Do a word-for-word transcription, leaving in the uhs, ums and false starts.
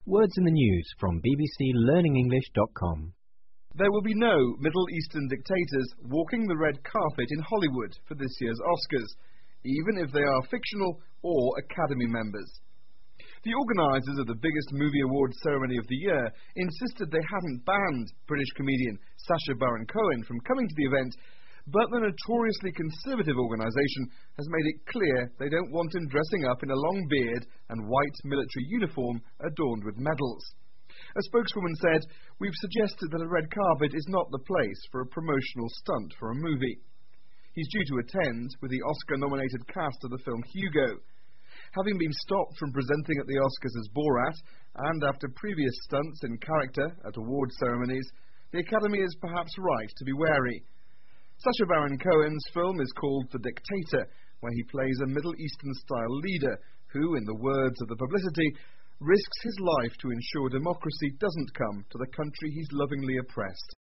Words in the news from b b c learning english dot com. There will be no Middle Eastern dictators walking the red carpet in Hollywood for this year's Oscars, even if they are fictional or Academy members. The organisers of the biggest movie awards ceremony of the year insisted they hadn't banned British comedian Sacha Baron Cohen from coming to the event, but the notoriously conservative organisation has made it clear they don't want him dressing up in a long beard and white military uniform adorned with medals. A spokeswoman said, "We've suggested that a red carpet is not the place for a promotional stunt for a movie." He's due to attend with the Oscar-nominated cast of the film Hugo. Having been stopped from presenting at the Oscars as Borat, and after previous stunts in character at award ceremonies, the Academy is perhaps right to be wary. Sacha Baron Cohen's film is called The Dictator, where he plays a Middle Eastern-style leader who, in the words of the publicity, risks his life to ensure democracy doesn't come to the country he's lovingly oppressed.